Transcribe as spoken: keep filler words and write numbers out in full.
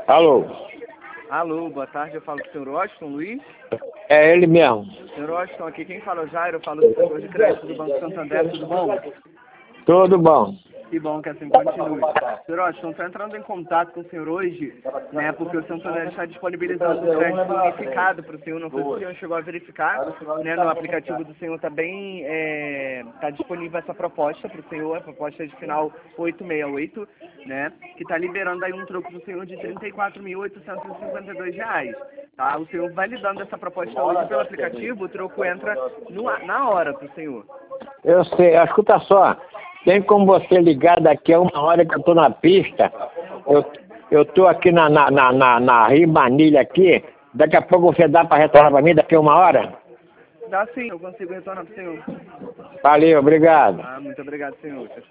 Alô? Alô, boa tarde, eu falo com o senhor Washington Luiz. É ele mesmo. senhor Washington, aqui quem fala é o Jairo, eu falo do setor de crédito do Banco Santander, tudo bom? Tudo bom. Que bom que assim continue. senhor Washington, estou entrando em contato com o senhor hoje, né, porque o Santander está disponibilizando um crédito unificado para o senhor, não sei se o senhor chegou a verificar, né, no aplicativo do senhor está bem, é, tá disponível essa proposta para o senhor, a proposta de final oitocentos e sessenta e oito, né, que está liberando aí um troco do senhor de trinta e quatro mil oitocentos e cinquenta e dois reais. Tá? O senhor validando essa proposta hoje pelo aplicativo, o troco entra no, na hora para o senhor. Eu sei, escuta só. Tem como você ligar daqui a uma hora que eu tô na pista? Eu, eu tô aqui na, na, na, na, na Ribanilha aqui. Daqui a pouco você dá para retornar para mim daqui a uma hora? Dá sim, eu consigo retornar para o senhor. Valeu, obrigado. Ah, muito obrigado, senhor.